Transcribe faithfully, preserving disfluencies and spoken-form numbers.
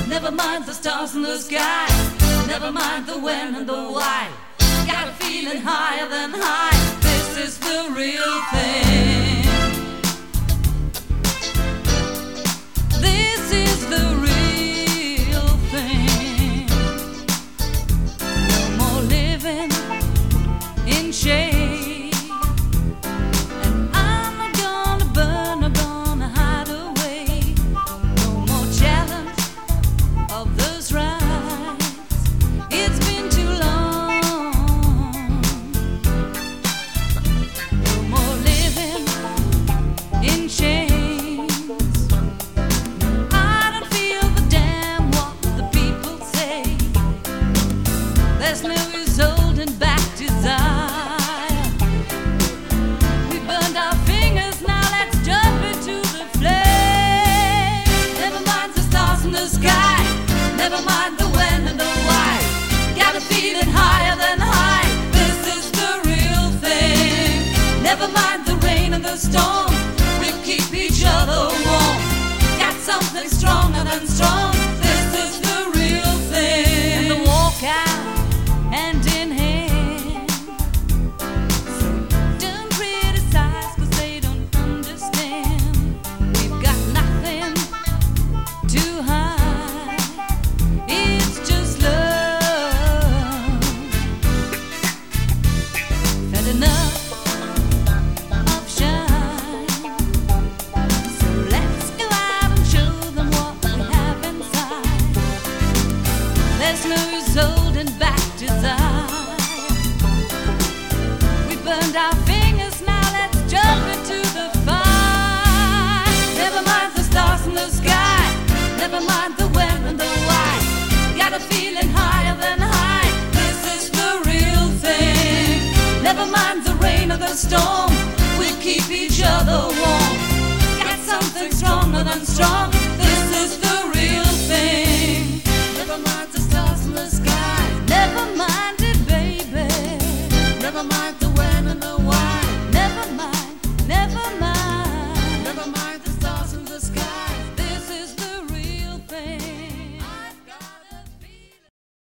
Never mind the stars in the sky, never mind the when and the why. Got a feeling higher than high. This is the real thing. This is the real thing. No more living in shame. And I'm not gonna burn, I'm gonna hide away. No more challenge of those rights. It's been too long. No more living in chains. I don't feel the damn what the people say. There's no use holding back desire. We burned our fingers, now let's jump into the flame. Never mind the stars in the sky, never mind the when and the why. Got a feeling higher than high. This is the real thing. Never mind the rain and the storm, we'll keep each other warm. Got something stronger than strong. This is the real thing. And the walk out hand in hand. So don't criticize 'cause they don't understand. We've got nothing to hide. It's just love. Had enough of shine. So let's go out and show them what we have inside. There's no use holding back desire. We burned our fingers, now let's jump into the fire. Never mind the stars in the sky, never mind the when and the why. Got a feeling higher than high. This is the real thing. Never mind the rain or the storm, we'll keep each other warm. Got something stronger than strong.